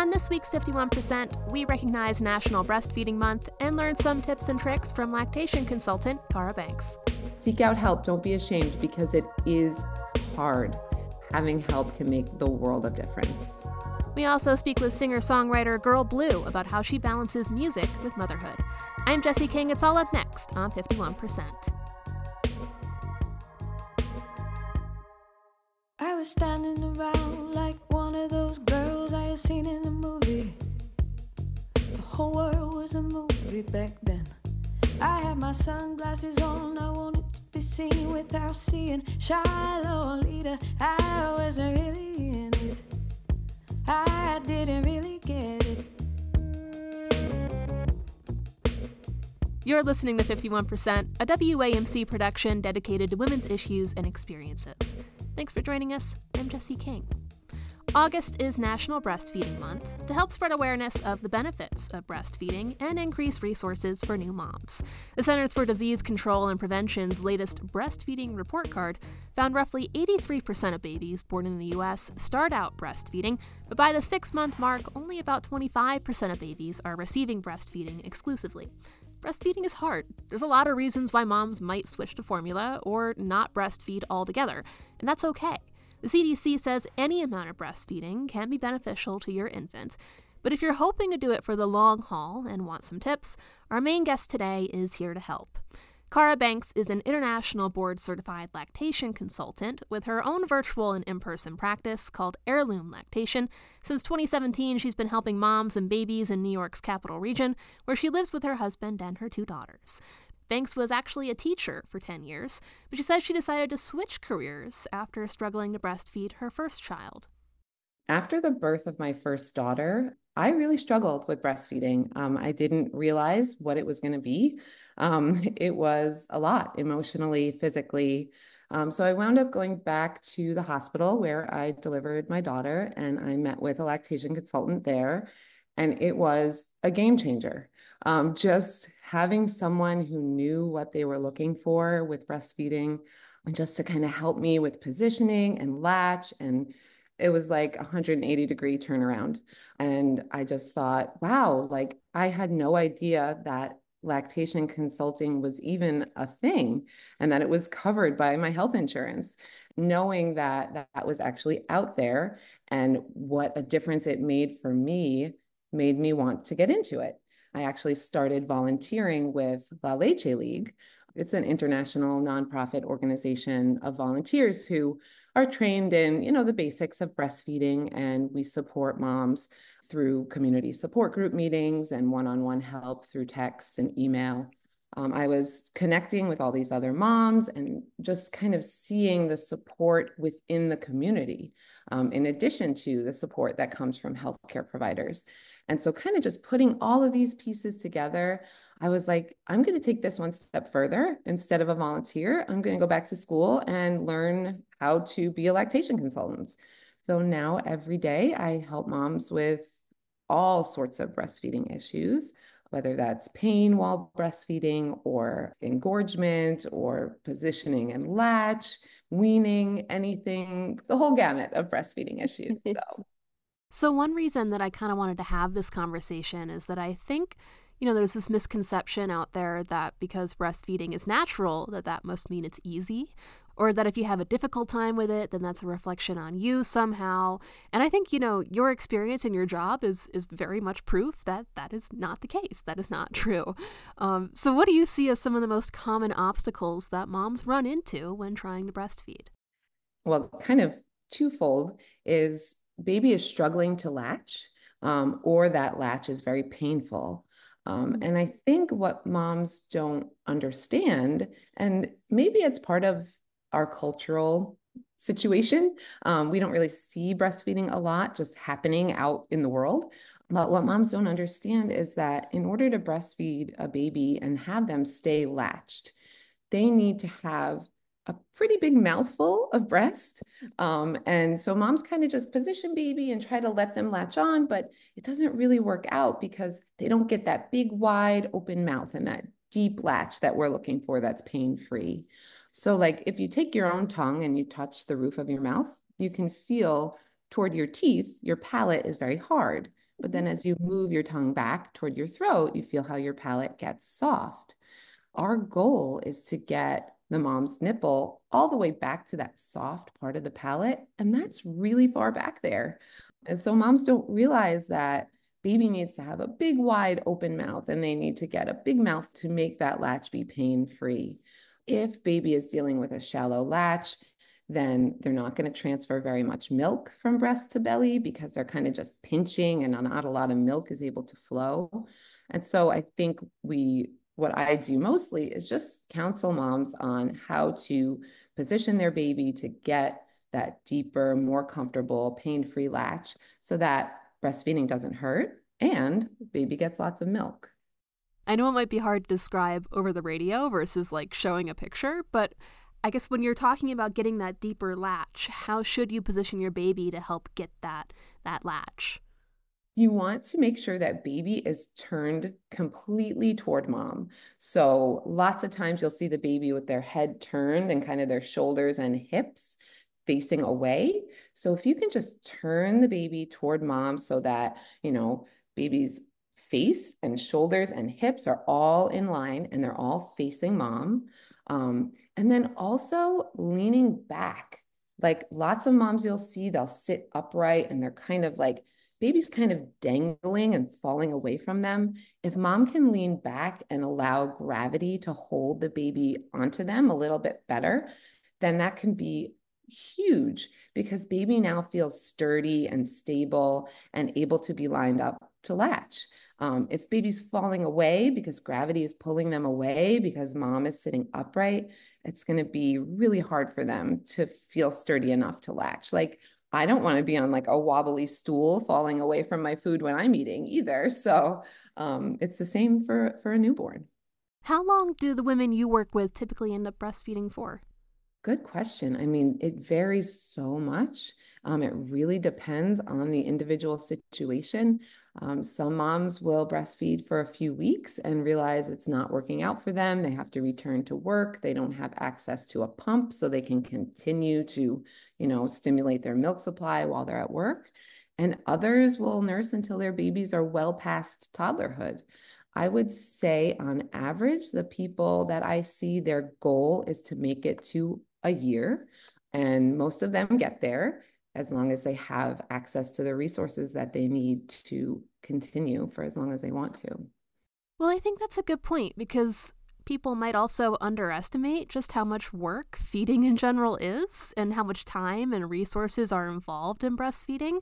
On this week's 51%, we recognize National Breastfeeding Month and learn some tips and tricks from lactation consultant Cara Banks. Seek out help. Don't be ashamed because it is hard. Having help can make the world of difference. We also speak with singer-songwriter Girl Blue about how she balances music with motherhood. I'm Jessie King. It's all up next on 51%. I was standing around like one of those girls I had seen in a movie. The whole world was a movie back then. I had my sunglasses on, I wanted to be seen without seeing Shiloh leader. I wasn't really in it, I didn't really get it. You're listening to 51%, a WAMC production dedicated to women's issues and experiences. Thanks for joining us. I'm Jessie King. August is National Breastfeeding Month to help spread awareness of the benefits of breastfeeding and increase resources for new moms. The Centers for Disease Control and Prevention's latest breastfeeding report card found roughly 83% of babies born in the U.S. start out breastfeeding, but by the 6-month mark, only about 25% of babies are receiving breastfeeding exclusively. Breastfeeding is hard. There's a lot of reasons why moms might switch to formula or not breastfeed altogether, and that's okay. The CDC says any amount of breastfeeding can be beneficial to your infant, but if you're hoping to do it for the long haul and want some tips, our main guest today is here to help. Cara Banks is an international board-certified lactation consultant with her own virtual and in-person practice called Heirloom Lactation. Since 2017, she's been helping moms and babies in New York's capital region, where she lives with her husband and her 2 daughters. Banks was actually a teacher for 10 years, but she says she decided to switch careers after struggling to breastfeed her first child. After the birth of my first daughter, I really struggled with breastfeeding. I didn't realize what it was going to be. It was a lot emotionally, physically. So I wound up going back to the hospital where I delivered my daughter, and I met with a lactation consultant there, and it was a game changer. Just having someone who knew what they were looking for with breastfeeding, and just to kind of help me with positioning and latch, and it was like 180-degree turnaround. And I just thought, wow, like I had no idea that lactation consulting was even a thing and that it was covered by my health insurance. Knowing that that was actually out there and what a difference it made for me made me want to get into it. I actually started volunteering with La Leche League. It's an international nonprofit organization of volunteers who are trained in, the basics of breastfeeding, and we support moms through community support group meetings and one-on-one help through text and email. I was connecting with all these other moms and just kind of seeing the support within the community, in addition to the support that comes from healthcare providers. And so kind of just putting all of these pieces together, I was like, I'm going to take this one step further. Instead of a volunteer, I'm going to go back to school and learn how to be a lactation consultant. So now every day I help moms with all sorts of breastfeeding issues, whether that's pain while breastfeeding or engorgement or positioning and latch, weaning, anything, the whole gamut of breastfeeding issues. So one reason that I kind of wanted to have this conversation is that I think, there's this misconception out there that because breastfeeding is natural, that must mean it's easy, or that if you have a difficult time with it, then that's a reflection on you somehow. And I think, your experience in your job is very much proof that that is not the case. That is not true. So what do you see as some of the most common obstacles that moms run into when trying to breastfeed? Well, kind of twofold is baby is struggling to latch, or that latch is very painful. And I think what moms don't understand, and maybe it's part of our cultural situation, we don't really see breastfeeding a lot just happening out in the world. But what moms don't understand is that in order to breastfeed a baby and have them stay latched, they need to have a pretty big mouthful of breast. And so moms kind of just position baby and try to let them latch on, but it doesn't really work out because they don't get that big, wide open mouth and that deep latch that we're looking for that's pain-free. So like if you take your own tongue and you touch the roof of your mouth, you can feel toward your teeth, your palate is very hard. But then as you move your tongue back toward your throat, you feel how your palate gets soft. Our goal is to get the mom's nipple all the way back to that soft part of the palate. And that's really far back there. And so moms don't realize that baby needs to have a big, wide open mouth and they need to get a big mouth to make that latch be pain free. If baby is dealing with a shallow latch, then they're not going to transfer very much milk from breast to belly because they're kind of just pinching and not a lot of milk is able to flow. And so I think what I do mostly is just counsel moms on how to position their baby to get that deeper, more comfortable, pain-free latch so that breastfeeding doesn't hurt and baby gets lots of milk. I know it might be hard to describe over the radio versus like showing a picture, but I guess when you're talking about getting that deeper latch, how should you position your baby to help get that latch? You want to make sure that baby is turned completely toward mom. So lots of times you'll see the baby with their head turned and kind of their shoulders and hips facing away. So if you can just turn the baby toward mom so that, baby's face and shoulders and hips are all in line and they're all facing mom. And then also leaning back. Like lots of moms you'll see, they'll sit upright and they're kind of like, baby's kind of dangling and falling away from them. If mom can lean back and allow gravity to hold the baby onto them a little bit better, then that can be huge because baby now feels sturdy and stable and able to be lined up to latch. If baby's falling away because gravity is pulling them away because mom is sitting upright, it's going to be really hard for them to feel sturdy enough to latch. Like I don't want to be on like a wobbly stool falling away from my food when I'm eating either. So it's the same for a newborn. How long do the women you work with typically end up breastfeeding for? Good question. I mean, it varies so much. It really depends on the individual situation. Some moms will breastfeed for a few weeks and realize it's not working out for them. They have to return to work. They don't have access to a pump so they can continue to, stimulate their milk supply while they're at work. And others will nurse until their babies are well past toddlerhood. I would say on average, the people that I see, their goal is to make it to a year. And most of them get there as long as they have access to the resources that they need to continue for as long as they want to. Well, I think that's a good point because people might also underestimate just how much work feeding in general is and how much time and resources are involved in breastfeeding.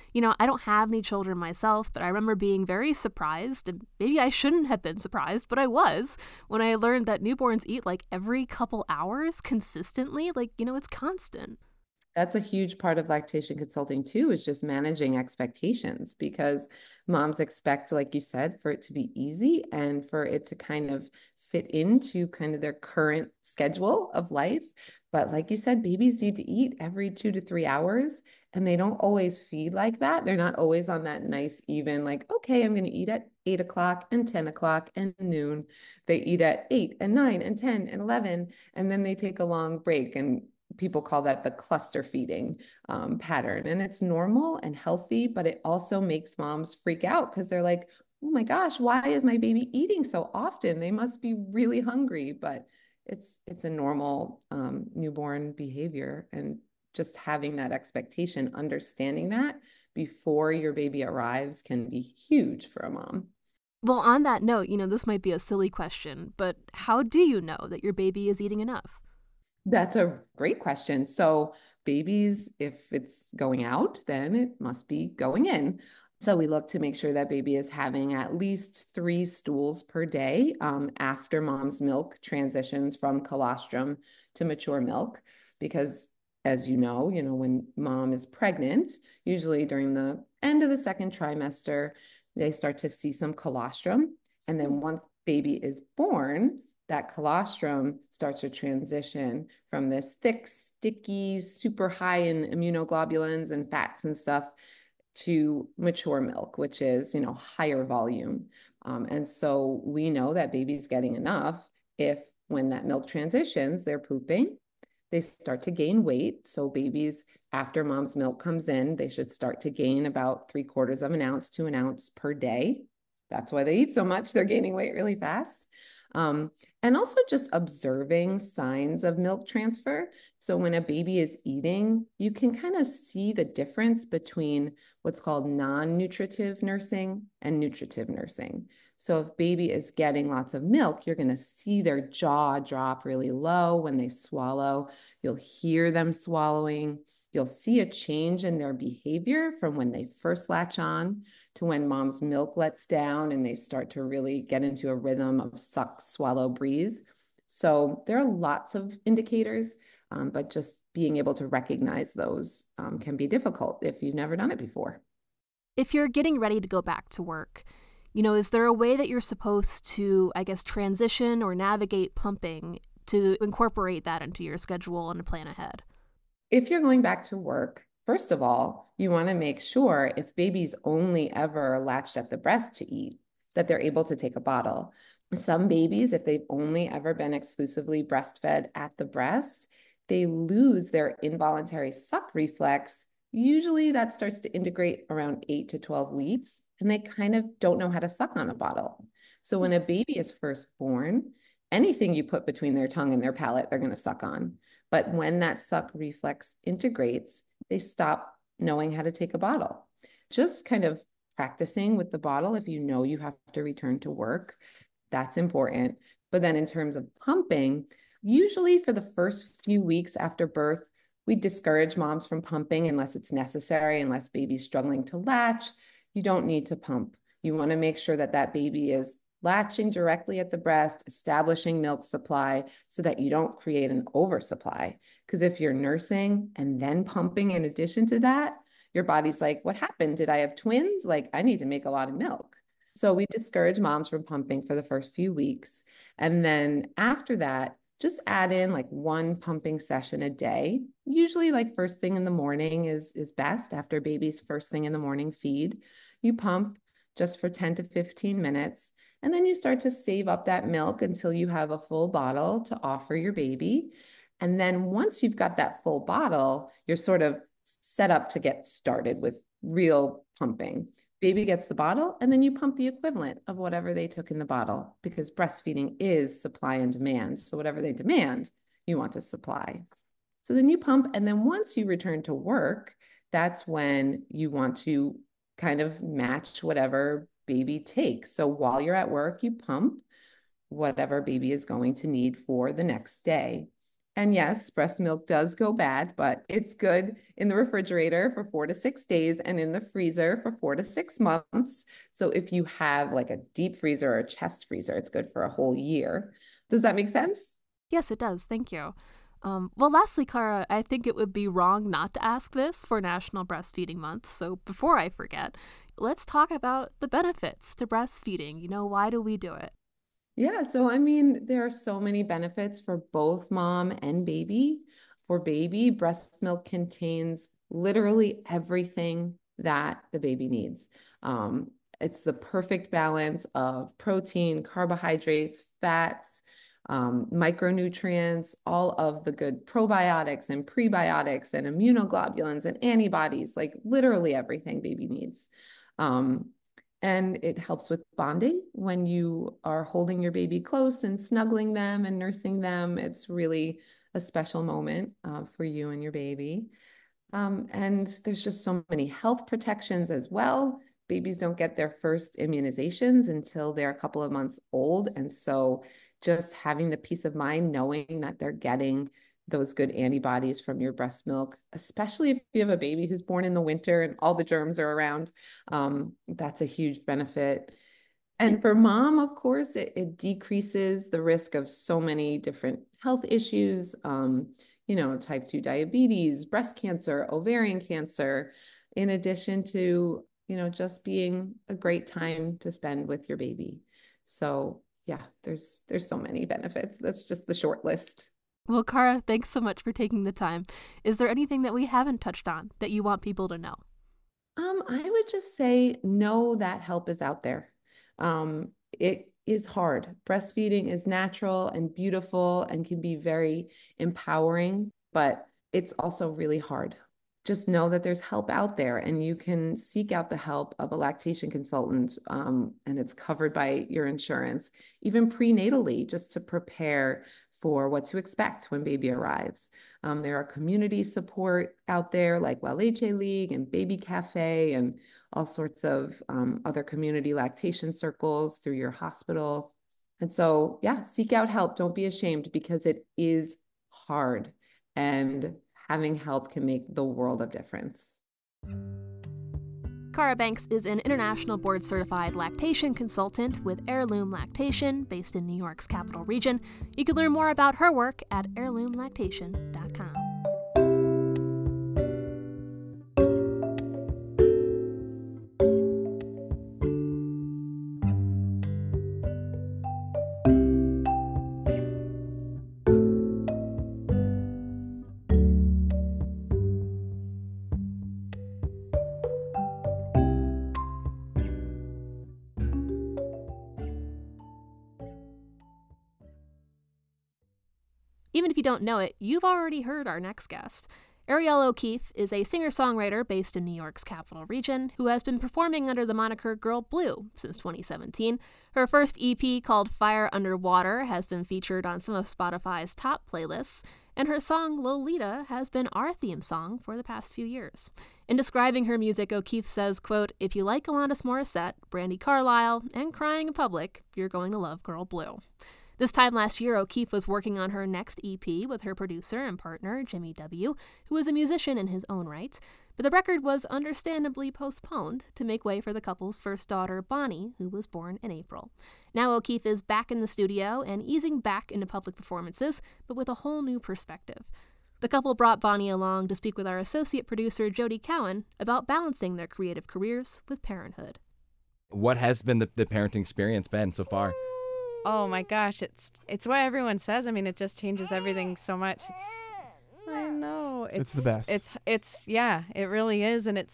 I don't have any children myself, but I remember being very surprised, and maybe I shouldn't have been surprised, but I was, when I learned that newborns eat like every couple hours consistently. It's constant. That's a huge part of lactation consulting too, is just managing expectations because moms expect, like you said, for it to be easy and for it to kind of fit into kind of their current schedule of life. But like you said, babies need to eat every 2 to 3 hours and they don't always feed like that. They're not always on that nice, even like, okay, I'm going to eat at 8 o'clock and 10 o'clock and noon. They eat at 8 and 9 and 10 and 11, and then they take a long break, and people call that the cluster feeding pattern. And it's normal and healthy, but it also makes moms freak out because they're like, oh my gosh, why is my baby eating so often? They must be really hungry. But it's a normal newborn behavior. And just having that expectation, understanding that before your baby arrives can be huge for a mom. Well, on that note, this might be a silly question, but how do you know that your baby is eating enough? That's a great question. So babies, if it's going out, then it must be going in. So we look to make sure that baby is having at least 3 stools per day after mom's milk transitions from colostrum to mature milk. Because as you know, when mom is pregnant, usually during the end of the second trimester, they start to see some colostrum. And then once baby is born, that colostrum starts to transition from this thick, sticky, super high in immunoglobulins and fats and stuff to mature milk, which is, higher volume. And so we know that baby's getting enough if when that milk transitions, they're pooping, they start to gain weight. So babies, after mom's milk comes in, they should start to gain about 3/4 of an ounce to an ounce per day. That's why they eat so much. They're gaining weight really fast. And also just observing signs of milk transfer. So when a baby is eating, you can kind of see the difference between what's called non-nutritive nursing and nutritive nursing. So if baby is getting lots of milk, you're going to see their jaw drop really low when they swallow. You'll hear them swallowing. You'll see a change in their behavior from when they first latch on to when mom's milk lets down and they start to really get into a rhythm of suck, swallow, breathe. So there are lots of indicators, but just being able to recognize those can be difficult if you've never done it before. If you're getting ready to go back to work, is there a way that you're supposed to, I guess, transition or navigate pumping to incorporate that into your schedule and plan ahead? If you're going back to work, first of all, you want to make sure if baby's only ever latched at the breast to eat, that they're able to take a bottle. Some babies, if they've only ever been exclusively breastfed at the breast, they lose their involuntary suck reflex. Usually that starts to integrate around 8 to 12 weeks, and they kind of don't know how to suck on a bottle. So when a baby is first born, anything you put between their tongue and their palate, they're going to suck on. But when that suck reflex integrates, they stop knowing how to take a bottle. Just kind of practicing with the bottle if you know you have to return to work, that's important. But then in terms of pumping, usually for the first few weeks after birth, we discourage moms from pumping unless it's necessary, unless baby's struggling to latch. You don't need to pump. You want to make sure that that baby is latching directly at the breast, establishing milk supply so that you don't create an oversupply. Because if you're nursing and then pumping in addition to that, your body's like, what happened? Did I have twins? Like, I need to make a lot of milk. So we discourage moms from pumping for the first few weeks. And then after that, just add in like one pumping session a day. Usually like first thing in the morning is best after baby's first thing in the morning feed. You pump just for 10 to 15 minutes. And then you start to save up that milk until you have a full bottle to offer your baby. And then once you've got that full bottle, you're sort of set up to get started with real pumping. Baby gets the bottle, and then you pump the equivalent of whatever they took in the bottle, because breastfeeding is supply and demand. So whatever they demand, you want to supply. So then you pump, and then once you return to work, that's when you want to kind of match whatever baby takes. So while you're at work, you pump whatever baby is going to need for the next day. And yes, breast milk does go bad, but it's good in the refrigerator for 4 to 6 days and in the freezer for 4 to 6 months. So if you have like a deep freezer or a chest freezer, it's good for a whole year. Does that make sense? Yes, it does. Thank you. Well, lastly, Cara, I think it would be wrong not to ask this for National Breastfeeding Month. So before I forget, let's talk about the benefits to breastfeeding. Why do we do it? Yeah, so I mean, there are so many benefits for both mom and baby. For baby, breast milk contains literally everything that the baby needs. It's the perfect balance of protein, carbohydrates, fats, micronutrients, all of the good probiotics and prebiotics and immunoglobulins and antibodies, like literally everything baby needs. And it helps with bonding when you are holding your baby close and snuggling them and nursing them. It's really a special moment for you and your baby. And there's just so many health protections as well. Babies don't get their first immunizations until they're a couple of months old. And so just having the peace of mind knowing that they're getting those good antibodies from your breast milk, especially if you have a baby who's born in the winter and all the germs are around, that's a huge benefit. And for mom, of course, it decreases the risk of so many different health issues, type 2 diabetes, breast cancer, ovarian cancer, in addition to, just being a great time to spend with your baby. So yeah, there's so many benefits. That's just the short list. Well, Cara, thanks so much for taking the time. Is there anything that we haven't touched on that you want people to know? I would just say know that help is out there. It is hard. Breastfeeding is natural and beautiful and can be very empowering. but it's also really hard. Just know that there's help out there, and you can seek out the help of a lactation consultant, and it's covered by your insurance, even prenatally, just to prepare for what to expect when baby arrives. There are community support out there like La Leche League and Baby Cafe and all sorts of other community lactation circles through your hospital. And so, yeah, seek out help. Don't be ashamed, because it is hard, and having help can make the world of difference. Cara Banks is an international board-certified lactation consultant with Heirloom Lactation, based in New York's Capital Region. You can learn more about her work at heirloomlactation.com. Even if you don't know it, you've already heard our next guest. Arielle O'Keefe is a singer-songwriter based in New York's Capital Region who has been performing under the moniker Girl Blue since 2017. Her first EP, called Fire Under Water, has been featured on some of Spotify's top playlists, and her song Lolita has been our theme song for the past few years. In describing her music, O'Keefe says, quote, "If you like Alanis Morissette, Brandi Carlile, and crying in public, you're going to love Girl Blue." This time last year, O'Keefe was working on her next EP with her producer and partner, Jimmy W., who is a musician in his own right, but the record was understandably postponed to make way for the couple's first daughter, Bonnie, who was born in April. Now O'Keefe is back in the studio and easing back into public performances, but with a whole new perspective. The couple brought Bonnie along to speak with our associate producer, Jody Cowan, about balancing their creative careers with parenthood. What has been the parenting experience been so far? Oh my gosh, it's what everyone says. I mean, it just changes everything so much. I know. It's the best. It's yeah, it really is, and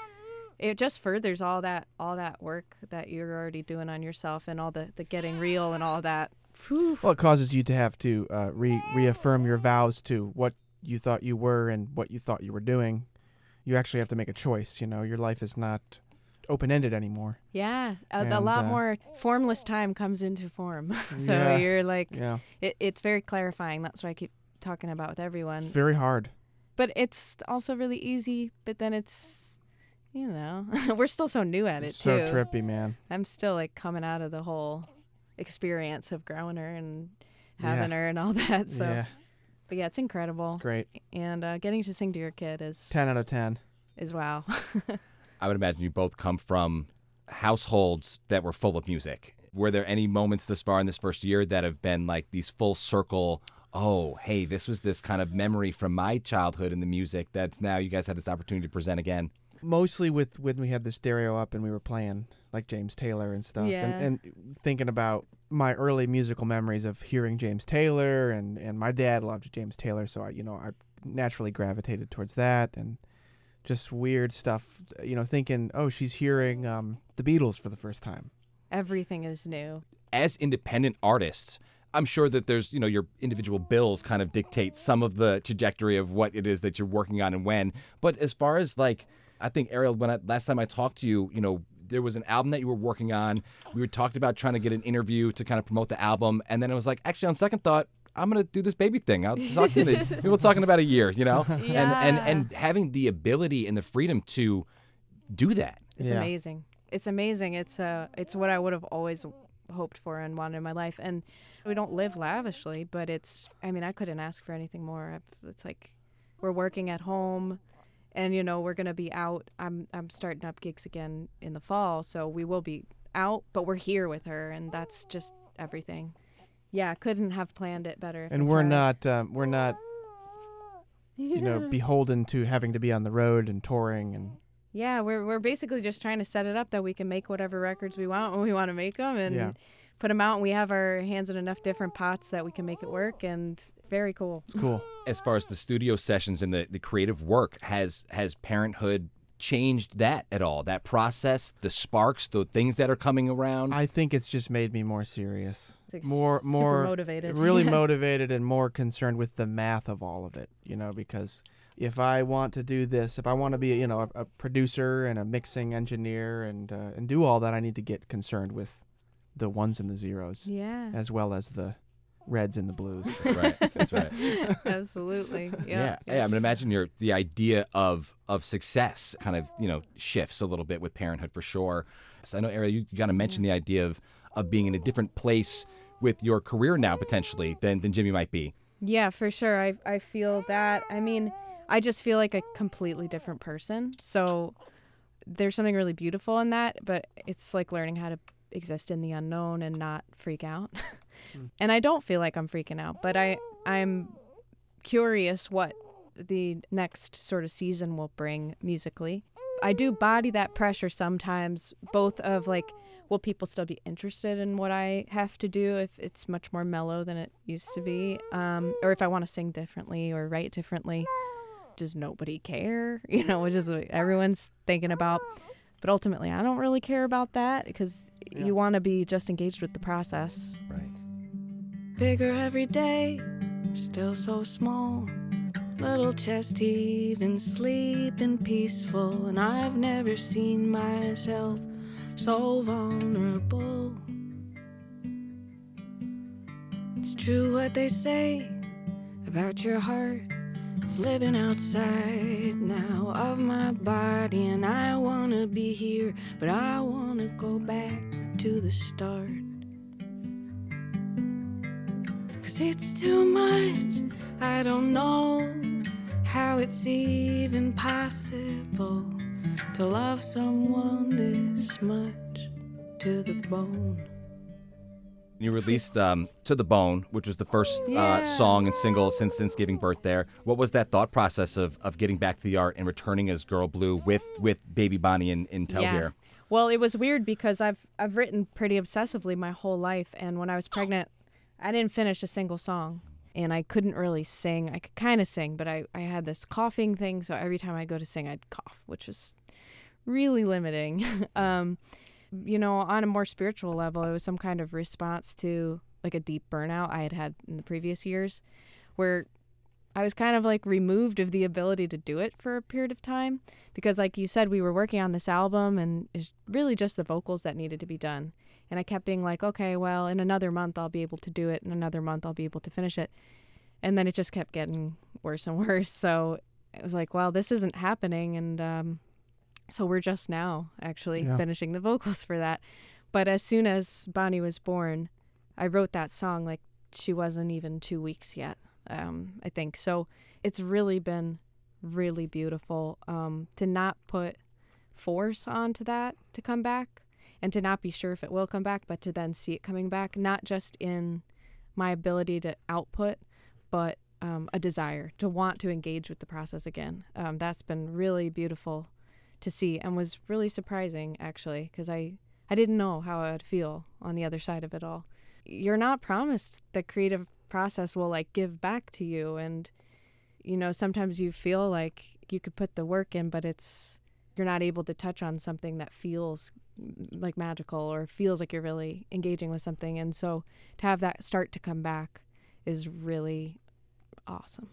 it just furthers all that work that you're already doing on yourself, and all the getting real and all that. Whew. Well, it causes you to have to reaffirm your vows to what you thought you were and what you thought you were doing. You actually have to make a choice. You know, your life is not open-ended anymore. Yeah, a lot more formless time comes into form. So you're like, it's very clarifying. That's what I keep talking about with everyone. It's very hard. But it's also really easy, but then it's, you know, we're still so new at it, too. So trippy, man. I'm still, like, coming out of the whole experience of growing her and having her and all that. So, But, yeah, it's incredible. It's great. And getting to sing to your kid is... 10 out of 10. Is wow. I would imagine you both come from households that were full of music. Were there any moments this far in this first year that have been like these full circle, oh, hey, this was this kind of memory from my childhood in the music that's now you guys had this opportunity to present again? Mostly with when we had the stereo up and we were playing like James Taylor and stuff. Yeah. And thinking about my early musical memories of hearing James Taylor, and my dad loved James Taylor, so I naturally gravitated towards that, and just weird stuff, thinking, oh, she's hearing the Beatles for the first time. Everything is new. As independent artists, I'm sure that there's, your individual bills kind of dictate some of the trajectory of what it is that you're working on and when. But as far as I think, Arielle, last time I talked to you, there was an album that you were working on. We were talked about trying to get an interview to kind of promote the album. And then it was like, actually, on second thought, I'm going to do this baby thing. I'll talk to you. People talking about a year, Yeah. and having the ability and the freedom to do that. It's amazing. It's amazing. It's what I would have always hoped for and wanted in my life. And we don't live lavishly, but I couldn't ask for anything more. It's like we're working at home, and, we're going to be out. I'm starting up gigs again in the fall, so we will be out, but we're here with her, and that's just everything. Yeah, couldn't have planned it better. And we're not beholden to having to be on the road and touring. And yeah, we're basically just trying to set it up that we can make whatever records we want when we want to make them, and put them out. And we have our hands in enough different pots that we can make it work. And very cool. It's cool. As far as the studio sessions and the creative work, has parenthood changed that at all? That process, the sparks, the things that are coming around? I think it's just made me more serious, Like more super motivated. really motivated, and more concerned with the math of all of it. Because if I want to do this, if I want to be a producer and a mixing engineer and do all that, I need to get concerned with the ones and the zeros, Yeah. as well as the reds and the blues. That's right. Absolutely. Yeah. I mean, imagine the idea of success kind of, shifts a little bit with parenthood for sure. So I know, Ariel, you kind of mentioned the idea of being in a different place with your career now potentially than Jimmy might be. Yeah, for sure. I feel that. I mean, I just feel like a completely different person. So there's something really beautiful in that, but it's like learning how to exist in the unknown and not freak out. And I don't feel like I'm freaking out, but I'm curious what the next sort of season will bring musically. I do body that pressure sometimes, both of like, will people still be interested in what I have to do if it's much more mellow than it used to be? Or if I want to sing differently or write differently, does nobody care? Which is what everyone's thinking about. But ultimately, I don't really care about that because you want to be just engaged with the process. Right. Bigger every day, still so small. Little chest heaving, sleeping peaceful. And I've never seen myself so vulnerable. It's true what they say about your heart. It's living outside now of my body. And I wanna be here, but I wanna go back to the start. 'Cause it's too much, I don't know how it's even possible to love someone this much to the bone. You released To the Bone, which was the first song and single since giving birth there. What was that thought process of getting back to the art and returning as Girl Blue with baby Bonnie in tow here? Well, it was weird because I've written pretty obsessively my whole life, and when I was pregnant, I didn't finish a single song, and I couldn't really sing. I could kind of sing, but I had this coughing thing, so every time I'd go to sing, I'd cough, which was really limiting. On a more spiritual level, it was some kind of response to like a deep burnout I had in the previous years, where I was kind of like removed of the ability to do it for a period of time, because like you said, we were working on this album and it's really just the vocals that needed to be done. And I kept being like, okay, well, in another month I'll be able to do it. In another month I'll be able to finish it. And then it just kept getting worse and worse. So it was like, well, this isn't happening. And so we're just now actually finishing the vocals for that. But as soon as Bonnie was born, I wrote that song like she wasn't even 2 weeks yet, I think. So it's really been really beautiful to not put force onto that to come back and to not be sure if it will come back, but to then see it coming back, not just in my ability to output, but a desire to want to engage with the process again. That's been really beautiful to see and was really surprising, actually, because I didn't know how I would feel on the other side of it all. You're not promised the creative process will like give back to you, and sometimes you feel like you could put the work in, but you're not able to touch on something that feels like magical or feels like you're really engaging with something. And so to have that start to come back is really awesome.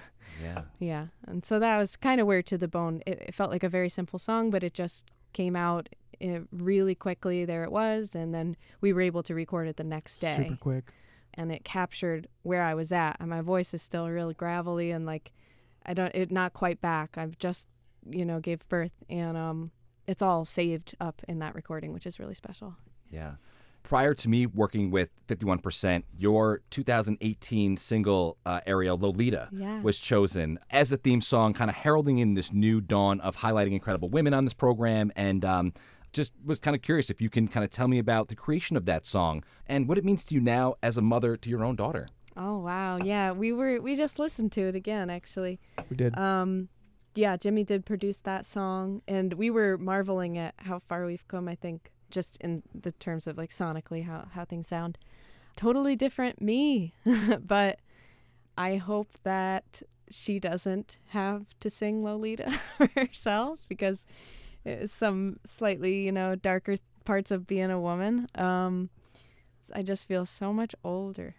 Yeah. And so that was kind of where To the Bone, it felt like a very simple song, but it just came out really quickly. There it was. And then we were able to record it the next day. Super quick. And it captured where I was at. And my voice is still really gravelly and like, not quite back. I've just, gave birth, and it's all saved up in that recording, which is really special. Yeah. Prior to me working with 51%, your 2018 single, Ariel, Lolita, was chosen as a theme song, kind of heralding in this new dawn of highlighting incredible women on this program. And just was kind of curious if you can kind of tell me about the creation of that song and what it means to you now as a mother to your own daughter. Oh, wow. Yeah, we just listened to it again, actually. We did. Yeah, Jimmy did produce that song, and we were marveling at how far we've come, I think, just in the terms of like sonically how things sound. Totally different me, but I hope that she doesn't have to sing Lolita for herself, because it's some slightly, darker parts of being a woman. I just feel so much older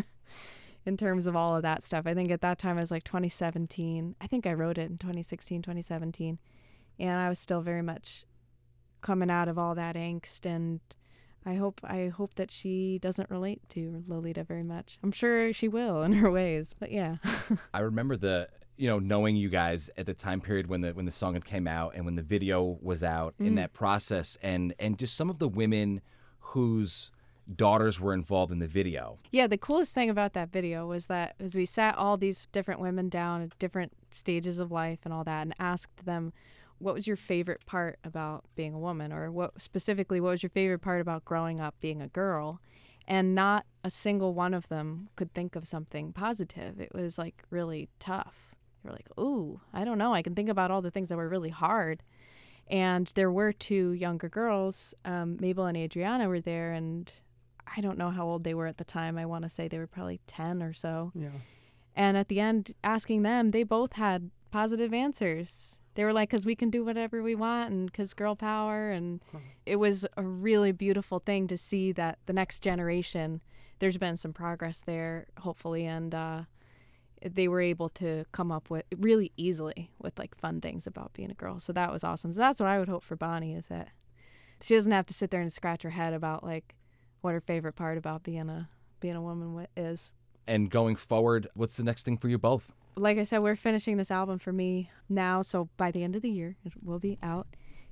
in terms of all of that stuff. I think at that time I was like 2017. I think I wrote it in 2016, 2017. And I was still very much coming out of all that angst, and I hope that she doesn't relate to Lolita very much. I'm sure she will in her ways, but yeah. I remember knowing you guys at the time period when the song had came out and when the video was out in that process, and just some of the women whose daughters were involved in the video. Yeah, the coolest thing about that video was that as we sat all these different women down at different stages of life and all that, and asked them, what was your favorite part about being a woman? Or what was your favorite part about growing up being a girl? And not a single one of them could think of something positive. It was like really tough. They were like, ooh, I don't know. I can think about all the things that were really hard. And there were two younger girls, Mabel and Adriana were there, and I don't know how old they were at the time. I want to say they were probably 10 or so. Yeah. And at the end, asking them, they both had positive answers. They were like, because we can do whatever we want, and because girl power. And it was a really beautiful thing to see that the next generation, there's been some progress there, hopefully. And they were able to come up with really easily with like fun things about being a girl. So that was awesome. So that's what I would hope for Bonnie, is that she doesn't have to sit there and scratch her head about like what her favorite part about being a woman is. And going forward, what's the next thing for you both? Like I said, we're finishing this album for me now, so by the end of the year, it will be out.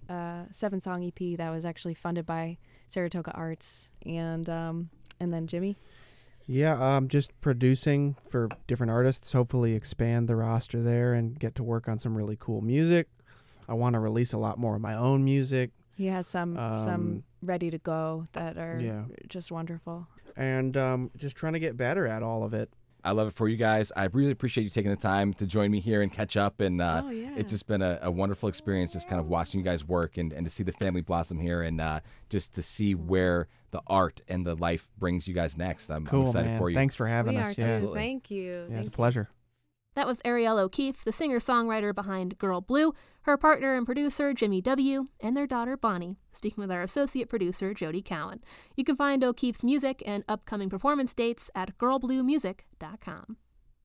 7-song EP that was actually funded by Saratoga Arts, and then Jimmy. Yeah, just producing for different artists, hopefully expand the roster there and get to work on some really cool music. I want to release a lot more of my own music. He has some ready to go that are just wonderful. And just trying to get better at all of it. I love it for you guys. I really appreciate you taking the time to join me here and catch up. And it's just been a wonderful experience just kind of watching you guys work and to see the family blossom here and just to see where the art and the life brings you guys next. I'm excited man. for you. Thanks for having us. We are too. Thank you. Yeah, it's a pleasure. That was Arielle O'Keefe, the singer-songwriter behind Girl Blue, her partner and producer Jimmy W., and their daughter Bonnie, speaking with our associate producer Jody Cowan. You can find O'Keefe's music and upcoming performance dates at girlbluemusic.com.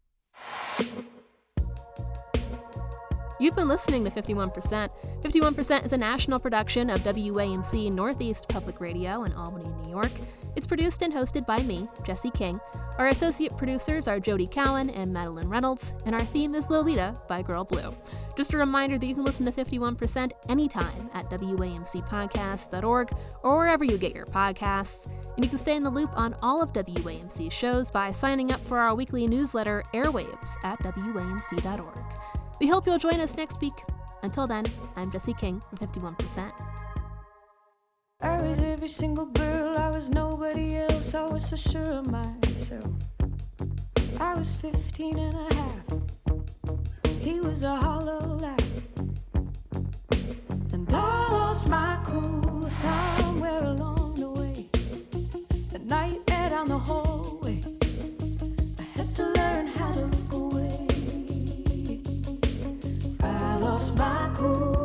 You've been listening to 51%. 51% is a national production of WAMC Northeast Public Radio in Albany, New York. It's produced and hosted by me, Jesse King. Our associate producers are Jody Cowan and Madeline Reynolds, and our theme is Lolita by Girl Blue. Just a reminder that you can listen to 51% anytime at WAMCpodcast.org or wherever you get your podcasts. And you can stay in the loop on all of WAMC's shows by signing up for our weekly newsletter, Airwaves, at WAMC.org. We hope you'll join us next week. Until then, I'm Jesse King for 51%. I was every single girl, I was nobody else, I was so sure of myself. I was 15 and a half, he was a hollow laugh. And I lost my cool somewhere along the way. The nightmare down the hallway, I had to learn how to look away. I lost my cool